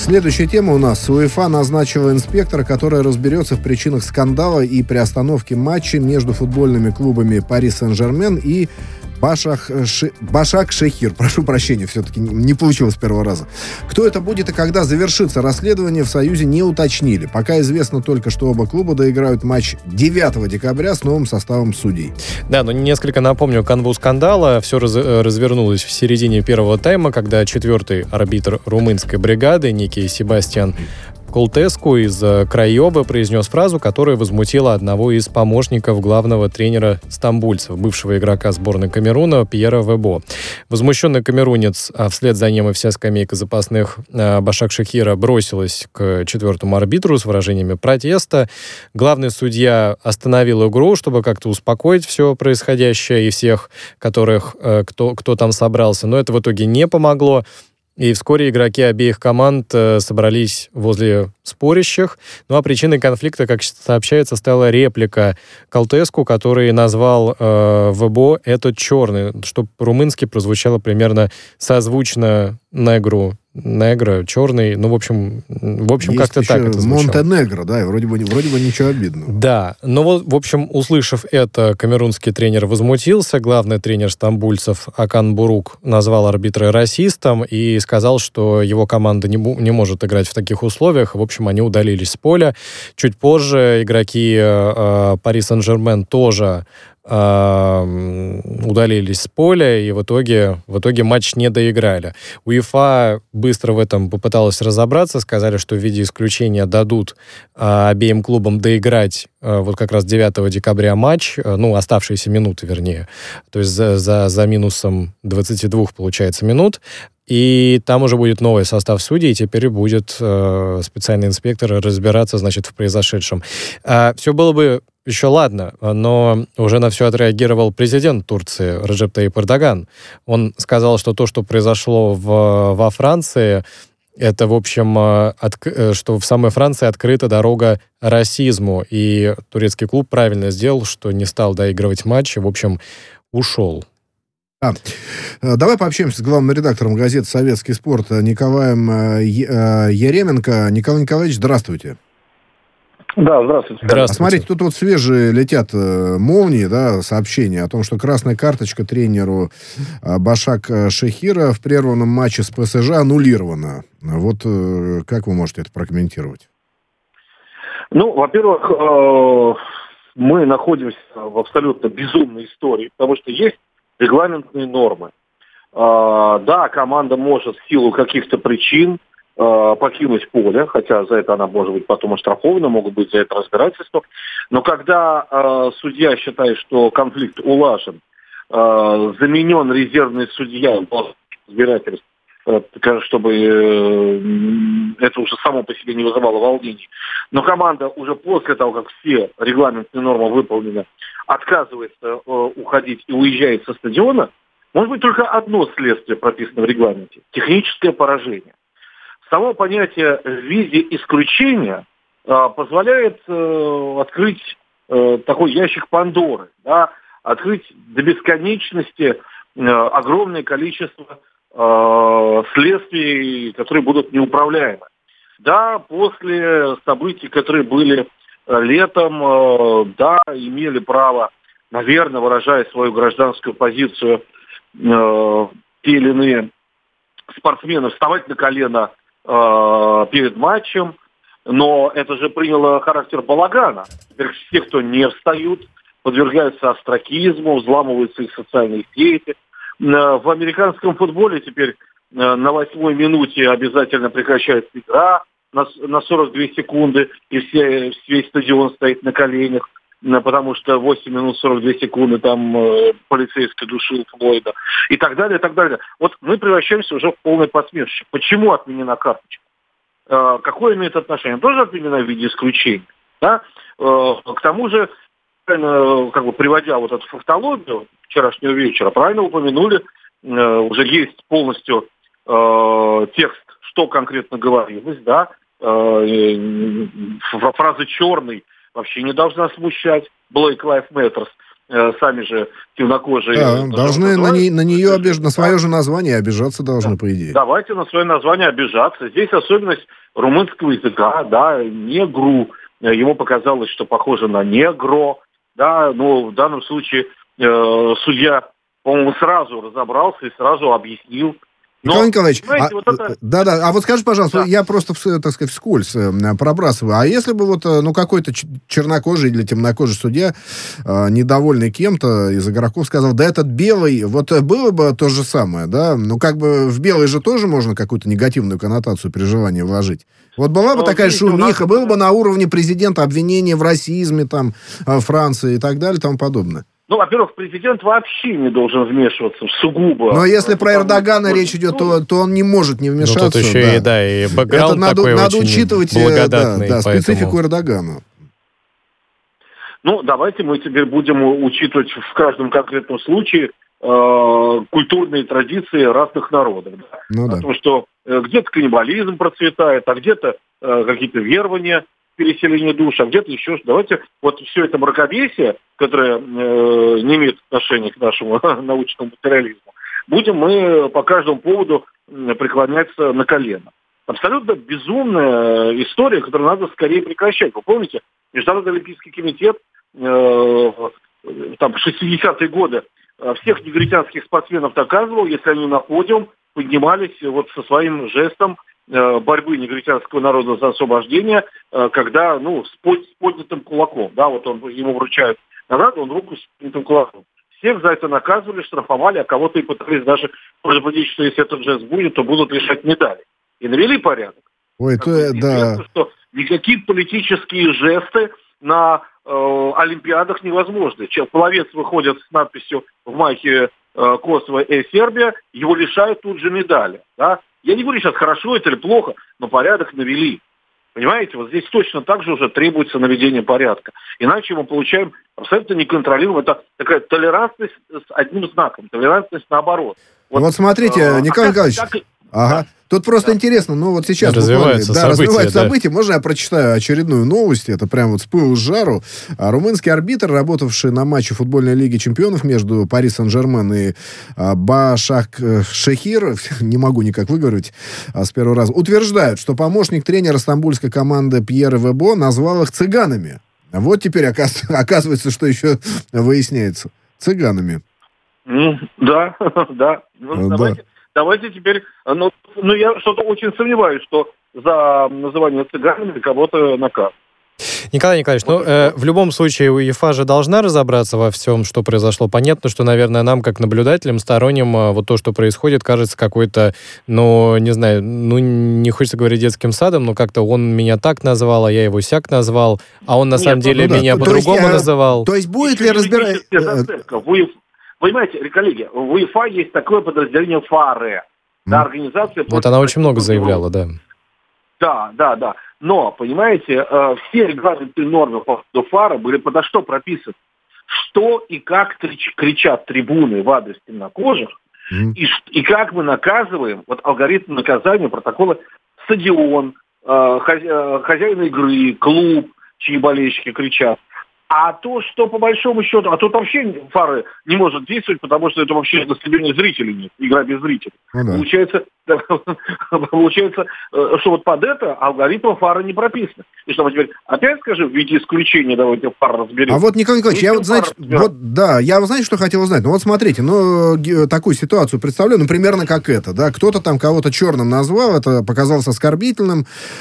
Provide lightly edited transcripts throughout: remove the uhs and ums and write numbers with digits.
Следующая тема у нас. УЕФА назначила инспектора, который разберется в причинах скандала и приостановки матчей между футбольными клубами Пари Сен-Жермен и Башак-Шехир. Прошу прощения, все-таки не получилось с первого раза. Кто это будет и когда завершится расследование, в Союзе не уточнили. Пока известно только, что оба клуба доиграют матч 9 декабря с новым составом судей. Да, но несколько напомню канву скандала. Все развернулось в середине первого тайма, когда четвертый арбитр румынской бригады Ники Себастьян Колтеску из Крайовы произнес фразу, которая возмутила одного из помощников главного тренера стамбульцев, бывшего игрока сборной Камеруна Пьера Вебо. Возмущенный камерунец, а вслед за ним и вся скамейка запасных Башак-Шехира бросилась к четвертому арбитру с выражениями протеста. Главный судья остановил игру, чтобы как-то успокоить все происходящее и всех, кто там собрался, но это в итоге не помогло. И вскоре игроки обеих команд собрались возле спорящих. Ну а причиной конфликта, как сообщается, стала реплика Колтеску, который назвал Вебо «этот черный», что по-румынски прозвучало примерно созвучно негру. Негро, черный, ну, в общем как-то так это звучало. Монтенегро, да, и вроде бы ничего обидного. Да, но вот, в общем, услышав это, камерунский тренер возмутился, главный тренер стамбульцев Акан Бурук назвал арбитра расистом и сказал, что его команда не может играть в таких условиях. В общем, они удалились с поля. Чуть позже игроки Пари Сен-Жермен тоже удалились с поля, и в итоге матч не доиграли. УЕФА быстро в этом попыталась разобраться, сказали, что в виде исключения дадут обеим клубам доиграть вот как раз 9 декабря матч, оставшиеся минуты, вернее, то есть за минусом 22, получается, минут, и там уже будет новый состав судей, и теперь будет специальный инспектор разбираться, значит, в произошедшем. Все было бы еще ладно, но уже на все отреагировал президент Турции Реджеп Тайип Эрдоган. Он сказал, что то, что произошло во Франции, это, в общем, что в самой Франции открыта дорога расизму, и турецкий клуб правильно сделал, что не стал доигрывать матч, и, в общем, ушел. Давай пообщаемся с главным редактором газеты «Советский спорт» Николаем Еременко. Николай Николаевич, здравствуйте. Да, здравствуйте. Смотрите, тут вот свежие летят молнии, да, сообщения о том, что красная карточка тренеру Башак-Шехира в прерванном матче с ПСЖ аннулирована. Вот как вы можете это прокомментировать? Ну, во-первых, мы находимся в абсолютно безумной истории, потому что есть регламентные нормы. Да, команда может в силу каких-то причин покинуть поле, хотя за это она может быть потом оштрафована, могут быть за это разбирательства. Но когда судья считает, что конфликт улажен, заменен резервный судья, разбирательств, чтобы это уже само по себе не вызывало волнений. Но команда уже после того, как все регламентные нормы выполнены, отказывается уходить и уезжает со стадиона, может быть только одно следствие прописано в регламенте – техническое поражение. Само понятие в виде исключения позволяет открыть такой ящик Пандоры, да, открыть до бесконечности огромное количество следствий, которые будут неуправляемы. Да, после событий, которые были летом, да, имели право, наверное, выражая свою гражданскую позицию, те или иные спортсмены вставать на колено перед матчем, но это же приняло характер балагана. Теперь все, кто не встают, подвергаются остракизму, взламываются их социальные сети. В американском футболе теперь на 8-й минуте обязательно прекращается игра на 42 секунды, и весь стадион стоит на коленях, потому что 8 минут 42 секунды там полицейский душил Флойда, и так далее, и так далее. Вот мы превращаемся уже в полное посмешище. Почему отменена карточка? Какое имеет отношение? Тоже отменена в виде исключения. Да? К тому же, как бы приводя вот эту фактологию вчерашнего вечера, правильно упомянули, уже есть полностью текст, что конкретно говорилось, да, фраза «черный» вообще не должна смущать, Black Lives Matter. сами же темнокожие... Да, должны на нее на свое же название обижаться должны, по идее. Давайте на свое название обижаться. Здесь особенность румынского языка, да, негру. Ему показалось, что похоже на негро, да, но в данном случае судья, по-моему, сразу разобрался и сразу объяснил. Николай Николаевич, да. А вот скажи, пожалуйста, я просто, так сказать, вскользь пробрасываю. А если бы вот, какой-то чернокожий или темнокожий судья, недовольный кем-то из игроков, сказал, да этот белый, вот было бы то же самое, да? Ну, как бы в белый же тоже можно какую-то негативную коннотацию при желании вложить. Вот была бы такая шумиха, было бы на уровне президента обвинения в расизме, там, Франции и так далее, и тому подобное. Ну, во-первых, президент вообще не должен вмешиваться в сугубо. Но если про Эрдогана речь идет, то он не может не вмешаться. Ну, тут еще и бэкграунд такой надо очень учитывать специфику Эрдогана. Ну, давайте мы теперь будем учитывать в каждом конкретном случае культурные традиции разных народов. Да? Ну, да. Потому что где-то каннибализм процветает, а где-то какие-то верования, переселение душ, а где-то еще. Давайте вот все это мракобесие, которое не имеет отношения к нашему научному материализму, будем мы по каждому поводу преклоняться на колено. Абсолютно безумная история, которую надо скорее прекращать. Вы помните, Международный олимпийский комитет там в 60-е годы всех негритянских спортсменов доказывал, если они на подиум поднимались вот со своим жестом борьбы негритянского народа за освобождение, когда, с поднятым кулаком, да, вот ему вручают награду, он руку с поднятым кулаком. Всех за это наказывали, штрафовали, а кого-то и пытались даже предупредить, что если этот жест будет, то будут лишать медали. И навели порядок. Ой, известно, что никакие политические жесты на Олимпиадах невозможны. Пловец выходит с надписью в майке Косово и Сербия, его лишают тут же медали. Да? Я не говорю сейчас, хорошо это или плохо, но порядок навели. Понимаете, вот здесь точно так же уже требуется наведение порядка. Иначе мы получаем абсолютно неконтролируемую, это такая толерантность с одним знаком, толерантность наоборот. Вот смотрите, Николай Николаевич, ага. Тут просто интересно, вот сейчас развиваются события. Можно я прочитаю очередную новость? Это прям вот с пылу с жару. Румынский арбитр, работавший на матче футбольной лиги чемпионов между Пари Сен-Жермен и Башак-Шехир, не могу никак выговорить с первого раза, утверждают, что помощник тренера стамбульской команды Пьер Вебо назвал их цыганами. Вот теперь оказывается, что еще выясняется. Цыганами. Да. Давайте теперь... я что-то очень сомневаюсь, что за называние цыганами кого-то накажут. Николай Николаевич, в любом случае УЕФА же должна разобраться во всем, что произошло. Понятно, что, наверное, нам, как наблюдателям, сторонним, вот то, что происходит, кажется какой-то, не знаю, не хочется говорить детским садом, но как-то он меня так назвал, а я его сяк назвал, а он на самом деле меня по-другому называл. То есть будет ли разбирать... Понимаете, коллеги, в УЕФА есть такое подразделение ФАРЕ. Да, организация... Вот она очень много заявляла, да. Да. Но, понимаете, все регламентные нормы по поводу ФАРа были подо что прописаны? Что и как кричат трибуны в адрес темнокожих, и как мы наказываем, вот алгоритм наказания, протоколы, стадион, хозяин игры, клуб, чьи болельщики кричат. А то, что по большому счету... А тут вообще ФАРы не может действовать, потому что это вообще на стадионе зрителей нет. Игра без зрителей. Получается, что вот под это алгоритм ФАРа не прописан. И что мы теперь опять скажем, в виде исключения давайте ФАР разберем. А вот, Николай Николаевич, я знаете, что хотел узнать? Вот смотрите, такую ситуацию представляю, примерно как это, да, кто-то там кого-то черным назвал, это показалось оскорбительным,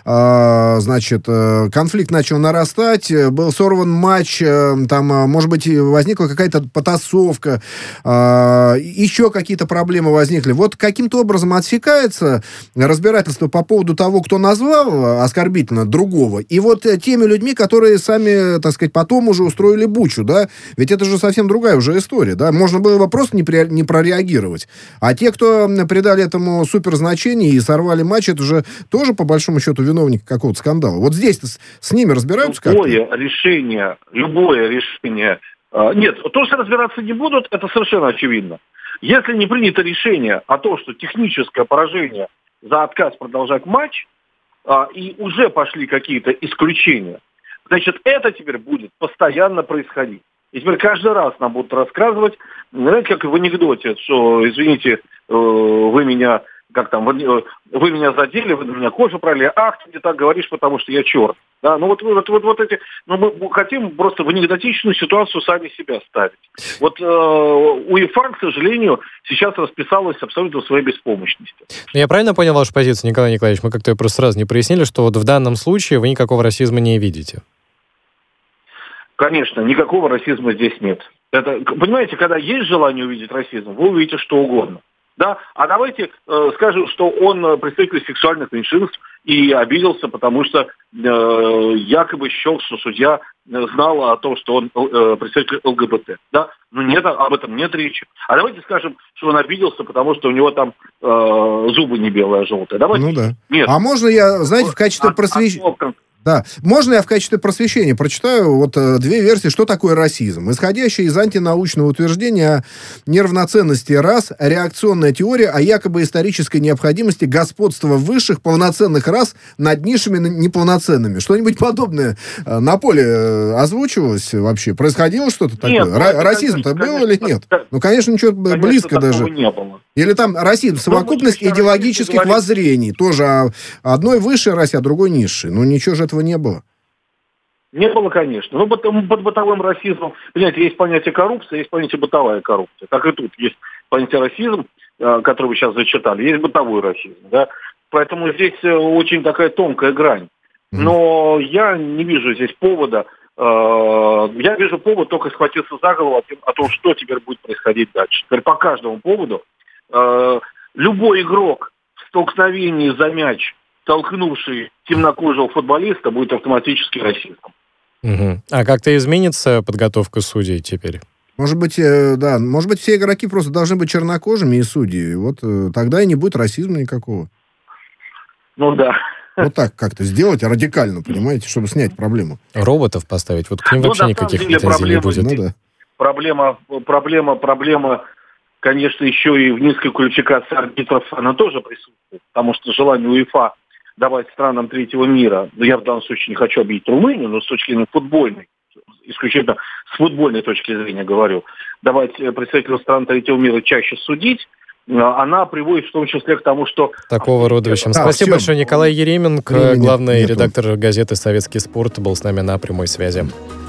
конфликт начал нарастать, был сорван матч, там, может быть, возникла какая-то потасовка, еще какие-то проблемы возникли. Вот каким-то образом отсекается разбирательство по поводу того, кто назвал оскорбительно другого, и вот теми людьми, которые сами, так сказать, потом уже устроили бучу, да, ведь это же совсем другая уже история, да, можно было бы просто не прореагировать, а те, кто придали этому суперзначение и сорвали матч, это же тоже, по большому счету, виновники какого-то скандала. Вот здесь-то с ними разбираются как-то? Любое решение... Нет, то, что разбираться не будут, это совершенно очевидно. Если не принято решение о том, что техническое поражение за отказ продолжать матч, и уже пошли какие-то исключения, значит, это теперь будет постоянно происходить. И теперь каждый раз нам будут рассказывать, знаете, как в анекдоте, что, извините, вы меня, вы меня задели, вы на меня кожу пролили, ах, ты не так говоришь, потому что я черт. Да, ну вот эти, ну мы хотим просто в анекдотичную ситуацию сами себя ставить. Вот УЕФА, к сожалению, сейчас расписалась абсолютно в своей беспомощности. Я правильно понял вашу позицию, Николай Николаевич? Мы как-то просто сразу не прояснили, что вот в данном случае вы никакого расизма не видите. Конечно, никакого расизма здесь нет. Это, понимаете, когда есть желание увидеть расизм, вы увидите что угодно. Да? А давайте скажем, что он представитель сексуальных меньшинств и обиделся, потому что якобы счел, что судья знал о том, что он представитель ЛГБТ. Да? Но нет, об этом нет речи. А давайте скажем, что он обиделся, потому что у него там зубы не белые, а желтые. Давайте. Ну да. Нет. А можно я, знаете, в качестве просвещения... Да, можно я в качестве просвещения прочитаю вот две версии, что такое расизм. Исходящая из антинаучного утверждения о неравноценности рас, реакционная теория о якобы исторической необходимости господства высших полноценных рас над низшими неполноценными. Что-нибудь подобное на поле озвучивалось вообще? Происходило что-то такое? Расизм-то был или нет? Ну, конечно, ничего близко даже. Не было. Или там расизм, совокупность идеологических воззрений. Тоже одной высшей расе, а другой низшей. Ну, ничего же этого не было. Не было, конечно. Но под бытовым расизмом, понимаете, есть понятие коррупции, есть понятие бытовая коррупция. Так и тут есть понятие расизм, которое вы сейчас зачитали, есть бытовой расизм. Да? Поэтому здесь очень такая тонкая грань. Но я не вижу здесь повода. Я вижу повод только схватиться за голову о том, что теперь будет происходить дальше. Теперь по каждому поводу любой игрок в столкновении за мяч, толкнувший темнокожего футболиста, будет автоматически расистом. Угу. А как-то изменится подготовка судей теперь? Может быть, да, может быть, все игроки просто должны быть чернокожими и судьи. Вот тогда и не будет расизма никакого. Ну да. Вот так как-то сделать радикально, понимаете, чтобы снять проблему. Роботов поставить, вот к ним вообще никаких претензий не будет. Ну, да. Проблема, конечно, еще и в низкой квалификации арбитров, она тоже присутствует. Потому что желание УЕФА давать странам третьего мира, я в данном случае не хочу обидеть Румынию, но с точки зрения футбольной, исключительно с футбольной точки зрения говорю, давать представителям стран третьего мира чаще судить, она приводит в том числе к тому, что... Такого рода вещам. Спасибо большое. Николай Еременко, главный редактор газеты «Советский спорт», был с нами на прямой связи.